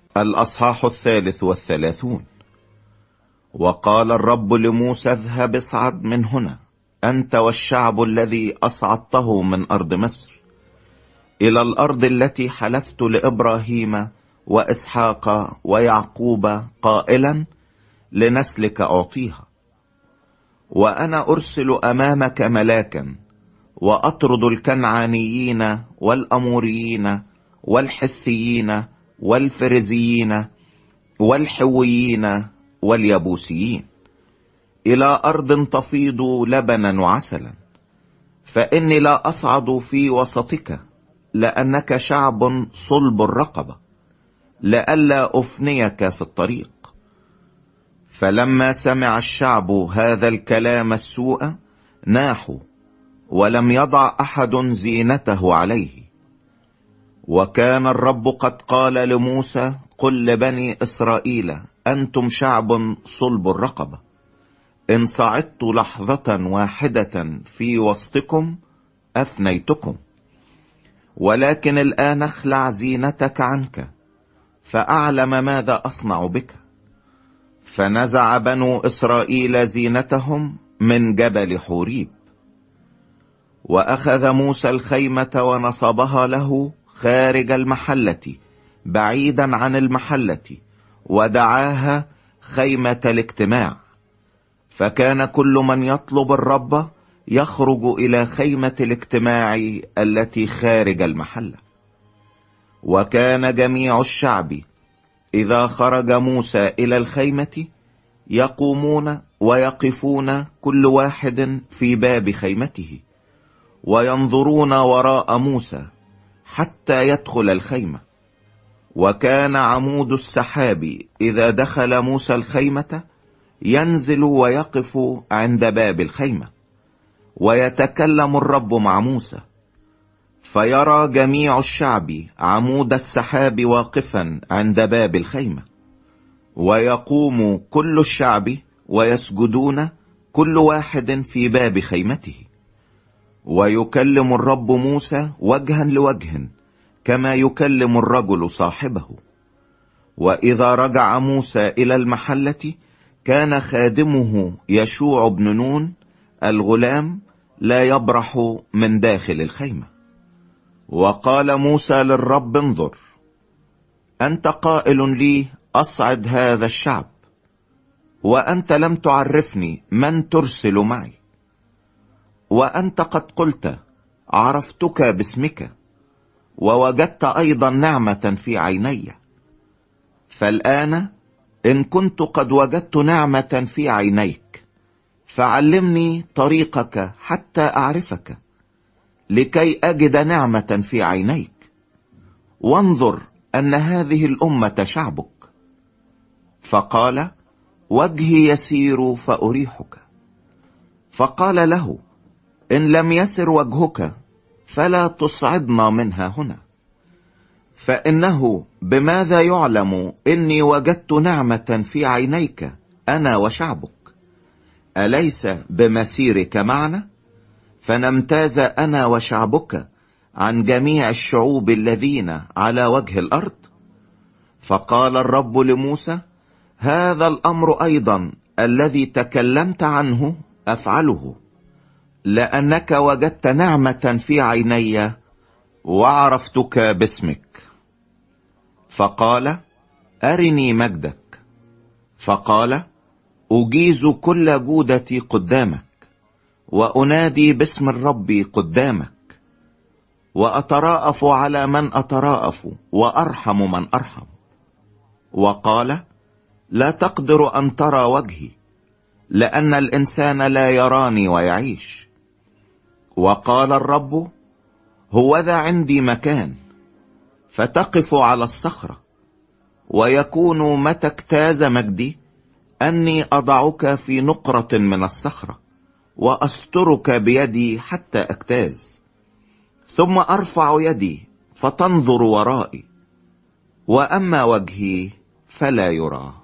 الأصحاح 33. وقال الرب لموسى: اذهب اصعد من هنا أنت والشعب الذي أصعدته من أرض مصر إلى الأرض التي حلفت لإبراهيم وإسحاق ويعقوب قائلا: لنسلك أعطيها. وأنا أرسل أمامك ملاكا وأطرد الكنعانيين والأموريين والحثيين والفرزيين والحويين واليبوسيين إلى أرض تفيض لبنا وعسلا، فإني لا أصعد في وسطك لأنك شعب صلب الرقبة، لئلا أفنيك في الطريق. فلما سمع الشعب هذا الكلام السوء ناحوا، ولم يضع أحد زينته عليه. وكان الرب قد قال لموسى: قل لبني إسرائيل: أنتم شعب صلب الرقبة، إن صعدت لحظة واحدة في وسطكم أفنيتكم، ولكن الآن اخلع زينتك عنك فأعلم ماذا أصنع بك. فنزع بنو إسرائيل زينتهم من جبل حوريب. وأخذ موسى الخيمة ونصبها له خارج المحلة بعيدا عن المحلة، ودعاها خيمة الاجتماع. فكان كل من يطلب الرب يخرج إلى خيمة الاجتماع التي خارج المحلة. وكان جميع الشعب إذا خرج موسى إلى الخيمة يقومون ويقفون كل واحد في باب خيمته، وينظرون وراء موسى حتى يدخل الخيمة. وكان عمود السحاب إذا دخل موسى الخيمة ينزل ويقف عند باب الخيمة، ويتكلم الرب مع موسى، فيرى جميع الشعب عمود السحاب واقفا عند باب الخيمة. ويقوم كل الشعب ويسجدون كل واحد في باب خيمته، ويكلم الرب موسى وجها لوجه كما يكلم الرجل صاحبه. وإذا رجع موسى إلى المحلة كان خادمه يشوع بن نون الغلام لا يبرح من داخل الخيمة. وقال موسى للرب: انظر، أنت قائل لي أصعد هذا الشعب، وأنت لم تعرفني من ترسل معي، وأنت قد قلت: عرفتك باسمك، ووجدت أيضا نعمة في عيني. فالآن إن كنت قد وجدت نعمة في عينيك فعلمني طريقك حتى أعرفك، لكي أجد نعمة في عينيك، وانظر أن هذه الأمة شعبك. فقال: وجهي يسير فأريحك. فقال له: إن لم يسر وجهك فلا تصعدنا منها هنا، فإنه بماذا يعلم إني وجدت نعمة في عينيك أنا وشعبك؟ أليس بمسيرك معنا فنمتاز أنا وشعبك عن جميع الشعوب الذين على وجه الأرض؟ فقال الرب لموسى: هذا الأمر أيضا الذي تكلمت عنه أفعله، لأنك وجدت نعمة في عيني وعرفتك باسمك. فقال: أرني مجدك. فقال: أجيز كل جودتي قدامك، وأنادي باسم الرب قدامك، وأتراءف على من أتراءف، وأرحم من أرحم. وقال: لا تقدر أن ترى وجهي، لأن الإنسان لا يراني ويعيش. وقال الرب: هوذا عندي مكان، فتقف على الصخرة، ويكون متى اجتاز مجدي أني أضعك في نقرة من الصخرة، وأسترك بيدي حتى أجتاز، ثم أرفع يدي فتنظر ورائي، وأما وجهي فلا يرى.